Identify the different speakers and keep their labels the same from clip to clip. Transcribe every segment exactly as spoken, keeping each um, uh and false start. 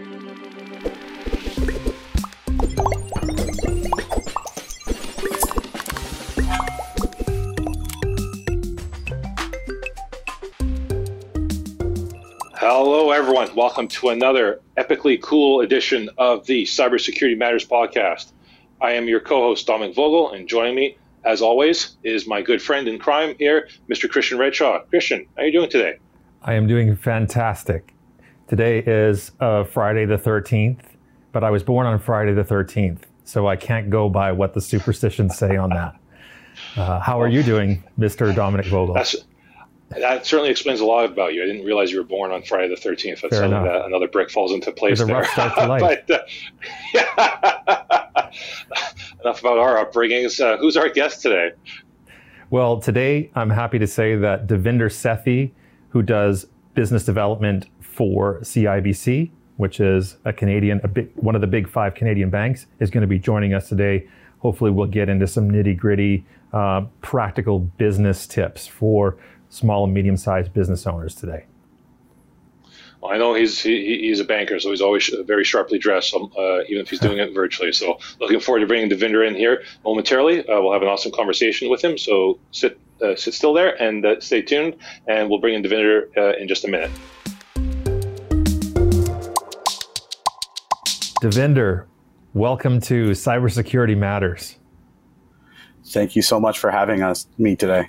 Speaker 1: Hello, everyone. Welcome to another epically cool edition of the Cybersecurity Matters podcast. I am your co-host, Dominic Vogel, and joining me, as always, is my good friend in crime here, Mister Christian Redshaw. Christian, how are you doing today?
Speaker 2: I am doing fantastic. Today is uh, Friday the thirteenth, but I was born on Friday the thirteenth, so I can't go by what the superstitions say on that. Uh, how are you doing, Mister Dominic Vogel?
Speaker 1: That's, that certainly explains a lot about you. I didn't realize you were born on Friday the thirteenth. That's
Speaker 2: Fair
Speaker 1: something
Speaker 2: enough.
Speaker 1: that another brick falls into place
Speaker 2: It's a
Speaker 1: there.
Speaker 2: rough start to life.
Speaker 1: but, uh, yeah. Enough about our upbringings. Uh, who's our guest today?
Speaker 2: Well, today I'm happy to say that Devinder Sethi, who does business development for C I B C, which is a Canadian, a big, one of the big five Canadian banks, is going to be joining us today. Hopefully we'll get into some nitty gritty, uh, practical business tips for small and medium-sized business owners today.
Speaker 1: Well, I know he's he, he's a banker, so he's always very sharply dressed, uh, even if he's doing it virtually. So looking forward to bringing Devinder in here momentarily. Uh, we'll have an awesome conversation with him. So sit uh, sit still there and uh, stay tuned, and we'll bring in Devinder uh, in just a minute.
Speaker 2: Devinder, welcome to Cybersecurity Matters.
Speaker 3: Thank you so much for having us me today.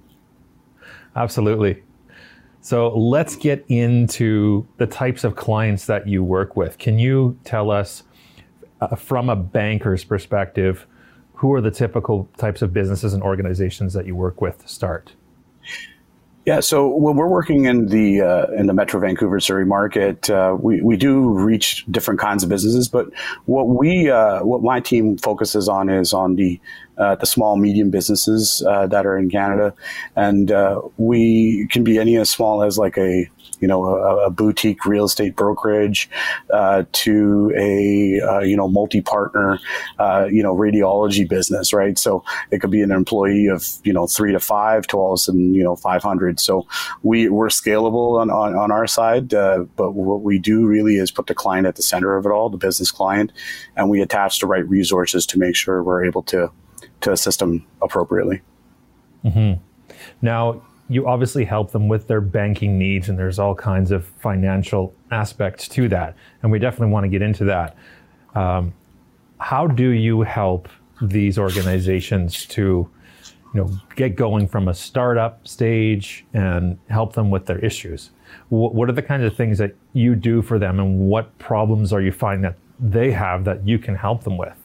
Speaker 2: Absolutely. So let's get into the types of clients that you work with. Can you tell us, uh, from a banker's perspective, who are the typical types of businesses and organizations that you work with to start?
Speaker 3: Yeah, so when we're working in the uh, in the Metro Vancouver Surrey market, uh, we we do reach different kinds of businesses. But what we uh, what my team focuses on is on the uh, the small medium businesses uh, that are in Canada, and uh, we can be any as small as like a you know a, a boutique real estate brokerage uh, to a uh, you know multi-partner uh, you know radiology business, right? So it could be an employee of you know three to five to all of a sudden you know five hundred. So we, we're scalable on, on, on our side, uh, but what we do really is put the client at the center of it all, the business client, and we attach the right resources to make sure we're able to, to assist them appropriately.
Speaker 2: Mm-hmm. Now, you obviously help them with their banking needs, and there's all kinds of financial aspects to that, and we definitely want to get into that. Um, how do you help these organizations to you know, get going from a startup stage and help them with their issues? W- what are the kinds of things that you do for them, and what problems are you finding that they have that you can help them with?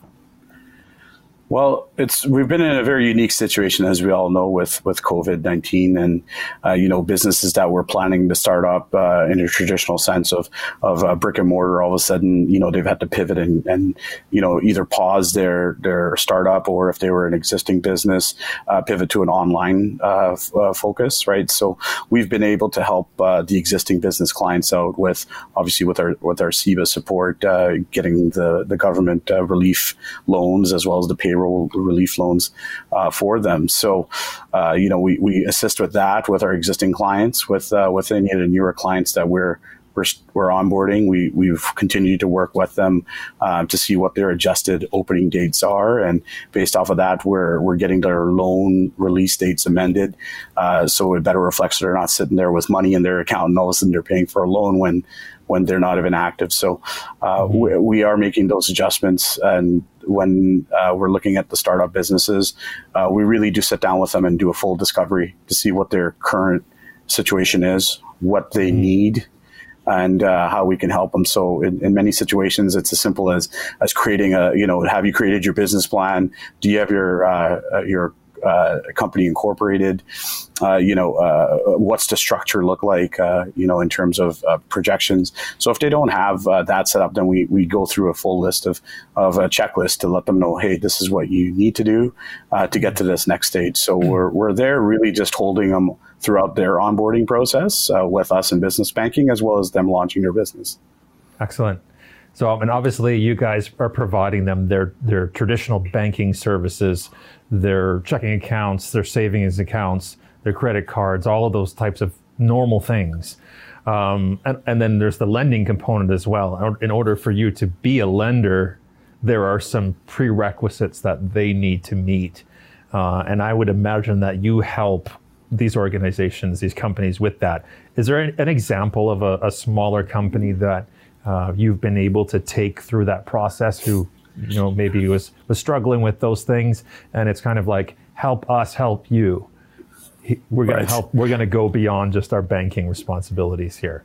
Speaker 3: Well, it's we've been in a very unique situation, as we all know, with with COVID nineteen, and uh, you know businesses that were planning to start up uh, in a traditional sense of of uh, brick and mortar. All of a sudden, you know they've had to pivot and and you know either pause their their startup, or if they were an existing business, uh, pivot to an online uh, f- uh, focus. Right. So we've been able to help uh, the existing business clients out with obviously with our with our C B A support, uh, getting the the government uh, relief loans as well as the payroll relief loans uh, for them. So, uh, you know, we, we assist with that with our existing clients, with uh, with any of the newer clients that we're we're, we're onboarding. We we've continued to work with them uh, to see what their adjusted opening dates are, and based off of that, we're we're getting their loan release dates amended, uh, so it better reflects that they're not sitting there with money in their account and all of a sudden they're paying for a loan when when they're not even active. So uh, mm-hmm. we, we are making those adjustments. And when uh, we're looking at the startup businesses, uh, we really do sit down with them and do a full discovery to see what their current situation is, what they mm-hmm. need, and uh, how we can help them. So in, in many situations, it's as simple as as creating a, you know, have you created your business plan? Do you have your uh, your Uh, company incorporated? Uh, you know, uh, what's the structure look like? Uh, you know, in terms of uh, projections. So if they don't have uh, that set up, then we we go through a full list of of a checklist to let them know, hey, this is what you need to do uh, to get to this next stage. So we're we're there really just holding them throughout their onboarding process uh, with us in business banking, as well as them launching their business.
Speaker 2: Excellent. So, and obviously you guys are providing them their, their traditional banking services, their checking accounts, their savings accounts, their credit cards, all of those types of normal things. Um, and, and then there's the lending component as well. In order for you to be a lender, there are some prerequisites that they need to meet. Uh, and I would imagine that you help these organizations, these companies with that. Is there an example of a, a smaller company that uh, you've been able to take through that process who, you know, maybe was, was struggling with those things, and it's kind of like, help us help you. We're going
Speaker 3: Right.
Speaker 2: to help, we're going to go beyond just our banking responsibilities here.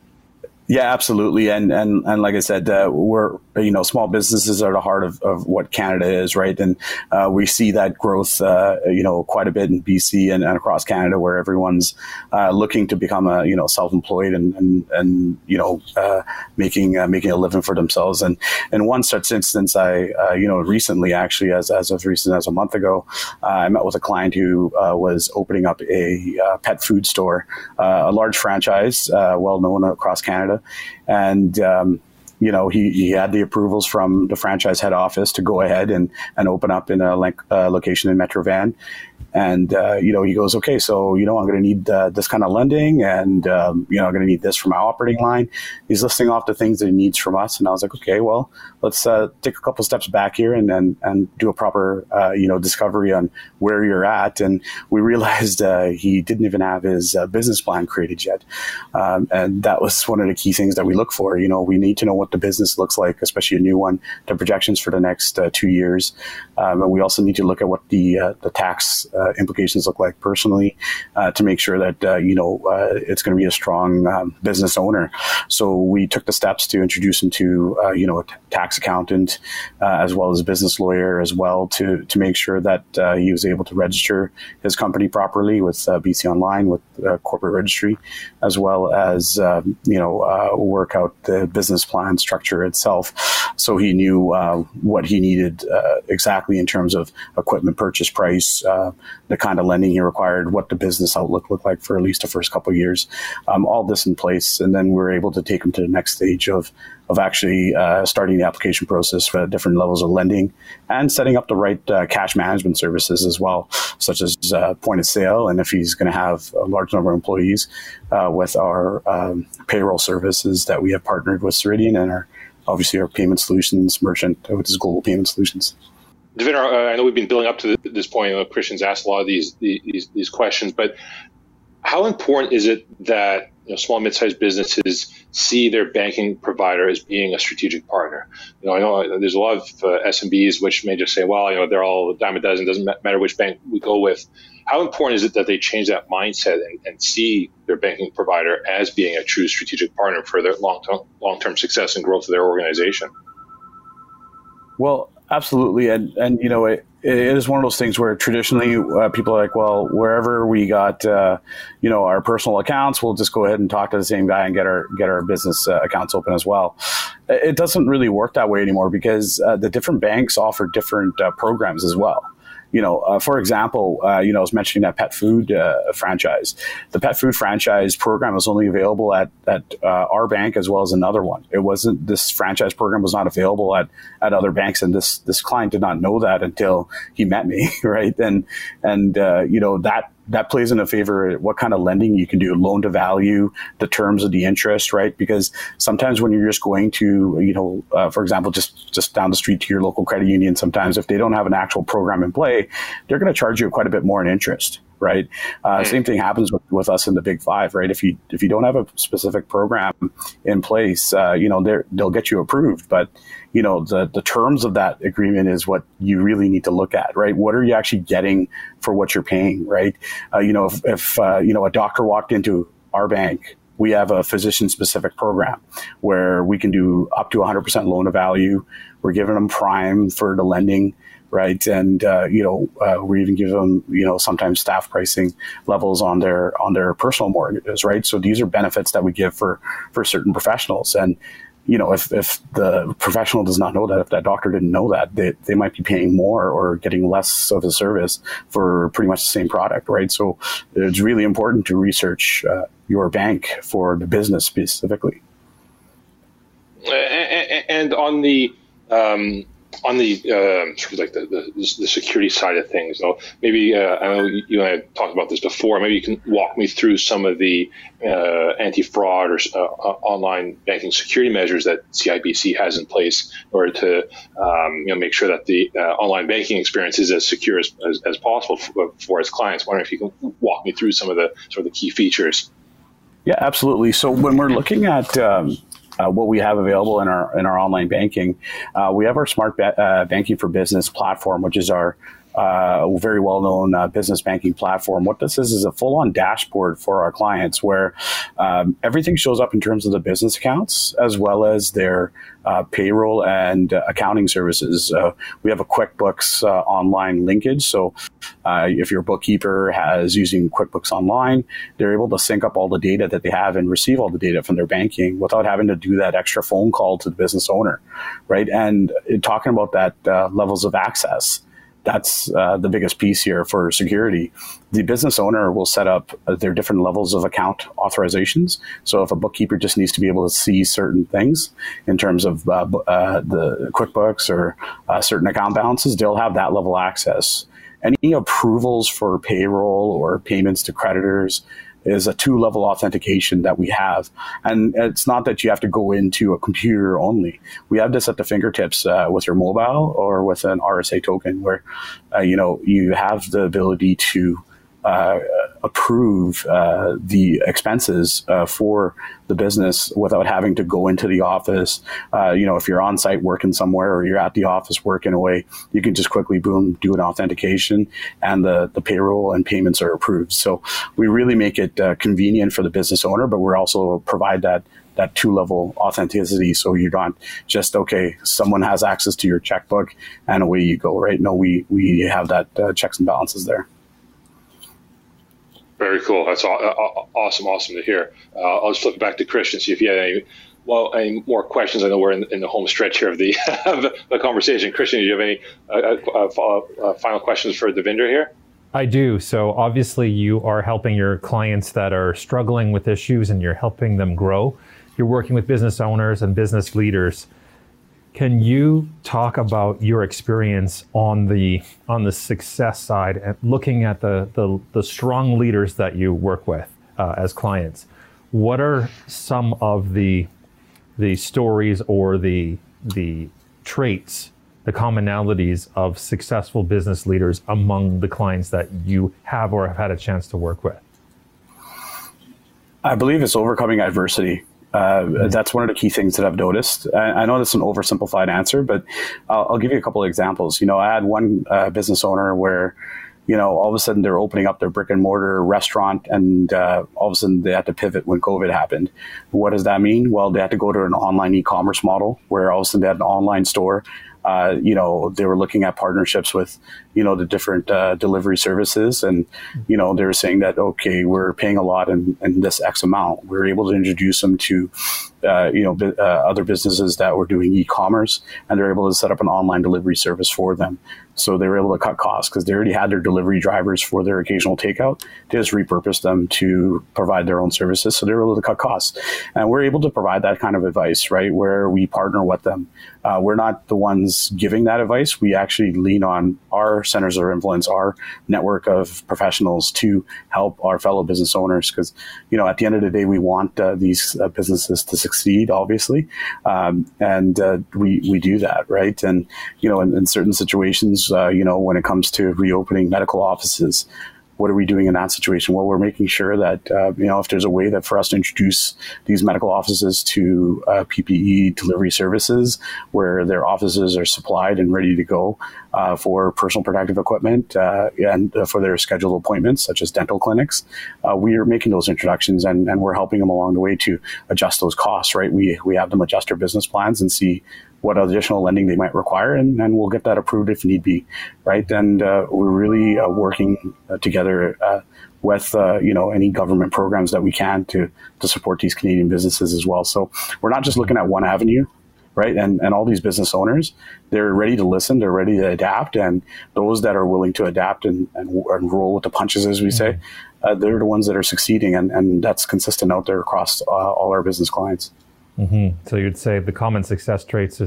Speaker 3: Yeah, absolutely. And, and, and like I said, uh, we're, you know, small businesses are the heart of, of what Canada is, right? And uh, we see that growth, uh, you know, quite a bit in B C and, and across Canada, where everyone's uh, looking to become a, you know, self-employed and, and, and you know, uh, making, uh, making a living for themselves. And in one such instance, I, uh, you know, recently, actually, as, as of recent as a month ago, uh, I met with a client who uh, was opening up a uh, pet food store, uh, a large franchise, uh, well known across Canada. And, um, you know, he, he had the approvals from the franchise head office to go ahead and, and open up in a like, uh, location in Metro Van. And, uh, you know, he goes, okay, so, you know, I'm going to need uh, this kind of lending, and, um, you know, I'm going to need this from my operating line. He's listing off the things that he needs from us. And I was like, okay, well, let's uh, take a couple steps back here and and, and do a proper, uh, you know, discovery on where you're at. And we realized uh, he didn't even have his uh, business plan created yet. Um, and that was one of the key things that we look for. You know, we need to know what the business looks like, especially a new one, the projections for the next uh, two years. Um, and we also need to look at what the, uh, the tax uh, implications look like personally, uh, to make sure that, uh, you know, uh, it's going to be a strong um, business owner. So we took the steps to introduce him to, uh, you know, a t- tax accountant, uh, as well as a business lawyer as well, to, to make sure that uh, he was able to register his company properly with uh, B C Online, with uh, corporate registry, as well as, uh, you know, uh, work out the business plan structure itself. So he knew uh, what he needed uh, exactly in terms of equipment purchase price, uh, the kind of lending he required, what the business outlook looked like for at least the first couple of years, um, all this in place. And then we're able to take him to the next stage of of actually uh, starting the application process for different levels of lending and setting up the right uh, cash management services as well, such as uh, point of sale. And if he's going to have a large number of employees, uh, with our um, payroll services that we have partnered with Ceridian, and our obviously our payment solutions merchant, which is Global Payment Solutions.
Speaker 1: Devinder, uh, I know we've been building up to this point. Uh, Christian's asked a lot of these, these these questions, but how important is it that, you know, small, mid-sized businesses see their banking provider as being a strategic partner? You know, I know there's a lot of uh, S M Bs which may just say, well, you know, they're all a dime a dozen, doesn't matter which bank we go with. How important is it that they change that mindset and, and see their banking provider as being a true strategic partner for their long-term long-term success and growth of their organization?
Speaker 3: Well, absolutely. And, and you know, it, it is one of those things where traditionally uh, people are like, well, wherever we got, uh, you know, our personal accounts, we'll just go ahead and talk to the same guy and get our get our business uh, accounts open as well. It doesn't really work that way anymore, because uh, the different banks offer different uh, programs as well. You know, uh, for example, uh, you know, I was mentioning that pet food uh, franchise. The pet food franchise program was only available at, at uh, our bank as well as another one. It wasn't, this franchise program was not available at, at other banks. And this, this client did not know that until he met me, right? And, and uh, you know, that, that plays in a favor of what kind of lending you can do, loan to value, the terms of the interest, right? Because sometimes when you're just going to, you know, uh, for example, just, just down the street to your local credit union, sometimes if they don't have an actual program in play, they're going to charge you quite a bit more in interest, right? Uh, same thing happens with, with us in the Big Five, right? If you if you don't have a specific program in place, uh, you know, they'll get you approved, but you know, the, the terms of that agreement is what you really need to look at, right? What are you actually getting for what you're paying, right? Uh, you know, if, if uh, you know, a doctor walked into our bank, we have a physician-specific program where we can do up to one hundred percent loan to value. We're giving them prime for the lending, right? And, uh, you know, uh, we even give them, you know, sometimes staff pricing levels on their on their personal mortgages, right? So these are benefits that we give for, for certain professionals. And, you know, if, if the professional does not know that, if that doctor didn't know that, they, they might be paying more or getting less of a service for pretty much the same product, right? So it's really important to research uh, your bank for the business specifically.
Speaker 1: And on the um, on the um, sort of like the, the, the security side of things, so maybe uh, I know you and I talked about this before. Maybe you can walk me through some of the uh, anti-fraud or uh, online banking security measures that C I B C has in place in order to um, you know make sure that the uh, online banking experience is as secure as, as, as possible for, for its clients. I wonder if you can walk me through some of the sort of the key features.
Speaker 3: Yeah, absolutely. So when we're looking at um, Uh, what we have available in our in our online banking, uh, we have our Smart ba- uh, Banking for Business platform, which is our uh, very well-known uh, business banking platform. What this is is a full-on dashboard for our clients, where um, everything shows up in terms of the business accounts as well as their uh, payroll and uh, accounting services. Uh, we have a QuickBooks uh, online linkage, so uh, if your bookkeeper has using QuickBooks Online, they're able to sync up all the data that they have and receive all the data from their banking without having to do that extra phone call to the business owner, right? And uh, talking about that uh, levels of access, that's uh, the biggest piece here for security. The business owner will set up uh, their different levels of account authorizations. So if a bookkeeper just needs to be able to see certain things in terms of uh, uh, the QuickBooks or uh, certain account balances, they'll have that level access. Any approvals for payroll or payments to creditors is a two-level authentication that we have. And it's not that you have to go into a computer only. We have this at the fingertips uh, with your mobile or with an R S A token where, uh, you know, you have the ability to uh, approve uh, the expenses uh, for the business without having to go into the office. Uh, you know, if you're on site working somewhere or you're at the office working away, you can just quickly, boom, do an authentication and the, the payroll and payments are approved. So we really make it uh, convenient for the business owner, but we're also provide that that two-level authenticity. So you're not just, okay, someone has access to your checkbook and away you go, right? No, we, we have that uh, checks and balances there.
Speaker 1: Very cool. That's awesome. Awesome to hear. Uh, I'll just flip it back to Christian, see if you had any, well, any more questions. I know we're in, in the home stretch here of the, of the conversation. Christian, do you have any uh, uh, follow, uh, final questions for Devinder here?
Speaker 2: I do. So obviously you are helping your clients that are struggling with issues and you're helping them grow. You're working with business owners and business leaders. Can you talk about your experience on the on the success side and looking at the the, the strong leaders that you work with uh, as clients? What are some of the the stories or the the traits, the commonalities of successful business leaders among the clients that you have or have had a chance to work with?
Speaker 3: I believe it's overcoming adversity. Uh, mm-hmm. That's one of the key things that I've noticed. I, I know that's an oversimplified answer, but I'll, I'll give you a couple of examples. You know, I had one uh, business owner where, you know, all of a sudden they're opening up their brick and mortar restaurant and uh, all of a sudden they had to pivot when COVID happened. What does that mean? Well, they had to go to an online e-commerce model where all of a sudden they had an online store. Uh, you know, they were looking at partnerships with, you know, the different uh, delivery services. And, you know, they were saying that, okay, we're paying a lot in, in this X amount. We were able to introduce them to, uh, you know, bu- uh, other businesses that were doing e-commerce, and they're able to set up an online delivery service for them. So they were able to cut costs because they already had their delivery drivers for their occasional takeout. They just repurposed them to provide their own services. So they were able to cut costs. And we're able to provide that kind of advice, right, where we partner with them. Uh, we're not the ones giving that advice. We actually lean on our centers of influence, our network of professionals to help our fellow business owners. Because, you know, at the end of the day, we want uh, these uh, businesses to succeed, obviously. Um, and uh, we, we do that, right? And, you know, in, in certain situations, uh, you know, when it comes to reopening medical offices, what are we doing in that situation? Well, we're making sure that, uh, you know, if there's a way that for us to introduce these medical offices to uh, P P E delivery services where their offices are supplied and ready to go uh, for personal protective equipment uh, and uh, for their scheduled appointments, such as dental clinics, uh, we are making those introductions and, and we're helping them along the way to adjust those costs, right? We, we have them adjust their business plans and see what additional lending they might require, and, and we'll get that approved if need be, right? And uh, we're really uh, working uh, together uh, with, uh, you know, any government programs that we can to to support these Canadian businesses as well. So we're not just looking at one avenue, right? And and all these business owners, they're ready to listen, they're ready to adapt, and those that are willing to adapt and, and, and roll with the punches, as we say, uh, they're the ones that are succeeding, and, and that's consistent out there across uh, all our business clients.
Speaker 2: Mm-hmm. So you'd say the common success traits is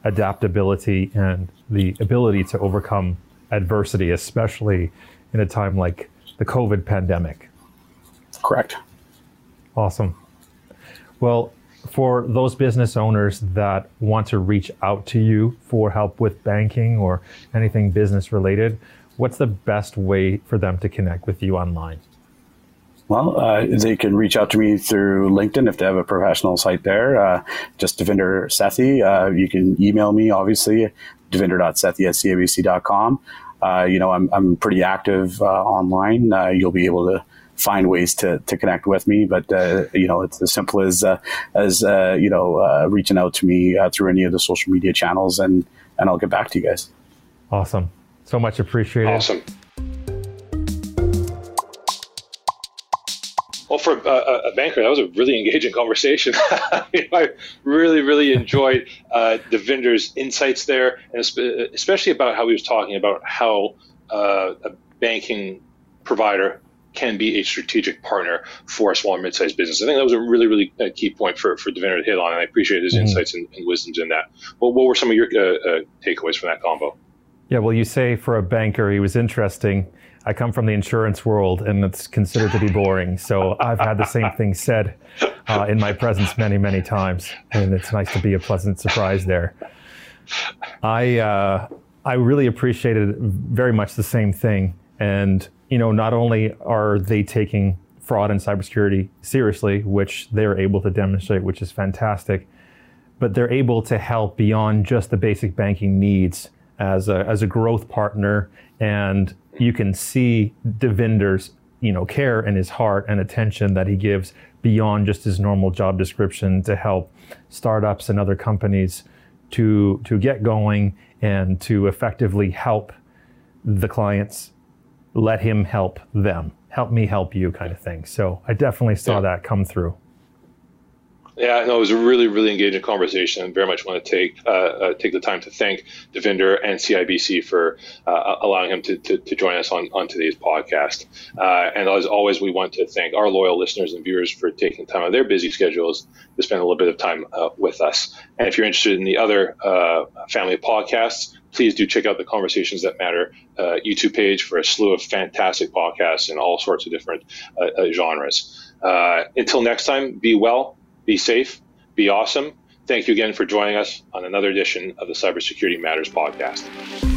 Speaker 2: adaptability and the ability to overcome adversity, especially in a time like the COVID pandemic.
Speaker 3: Correct.
Speaker 2: Awesome. Well, for those business owners that want to reach out to you for help with banking or anything business related, what's the best way for them to connect with you online?
Speaker 3: Well, uh, they can reach out to me through LinkedIn if they have a professional site there. Uh, just Devinder Sethi. Uh, you can email me, obviously, devinder dot sethi at c i b c dot com. Uh, you know, I'm I'm pretty active uh, online. Uh, you'll be able to find ways to, to connect with me, but uh, you know, it's as simple as uh, as uh, you know, uh, reaching out to me uh, through any of the social media channels, and and I'll get back to you guys.
Speaker 2: Awesome, so much appreciated.
Speaker 1: Awesome. Well, for uh, a banker, that was a really engaging conversation. I really, really enjoyed uh, Devinder's insights there, and especially about how he was talking about how uh, a banking provider can be a strategic partner for a small and mid-sized business. I think that was a really, really uh, key point for, for Devinder to hit on, and I appreciate his mm-hmm. insights and, and wisdoms in that. Well, what were some of your uh, uh, takeaways from that combo?
Speaker 2: Yeah, well, you say for a banker, he was interesting. I come from the insurance world, and it's considered to be boring. So I've had the same thing said uh, in my presence many, many times, and it's nice to be a pleasant surprise there. I uh, I really appreciated very much the same thing. And, you know, not only are they taking fraud and cybersecurity seriously, which they're able to demonstrate, which is fantastic, but they're able to help beyond just the basic banking needs as a, as a growth partner. And you can see Devinder's, you know, care and his heart and attention that he gives beyond just his normal job description to help startups and other companies to to get going and to effectively help the clients, let him help them, help me help you kind of thing. So I definitely saw yeah. that come through.
Speaker 1: Yeah, no, it was a really, really engaging conversation, and very much want to take uh, uh, take the time to thank Devinder and C I B C for uh, allowing him to, to, to join us on, on today's podcast. Uh, and as always, we want to thank our loyal listeners and viewers for taking time out of their busy schedules to spend a little bit of time uh, with us. And if you're interested in the other uh, family of podcasts, please do check out the Conversations That Matter uh, YouTube page for a slew of fantastic podcasts in all sorts of different uh, uh, genres. Uh, until next time, be well. Be safe, be awesome. Thank you again for joining us on another edition of the Cybersecurity Matters podcast.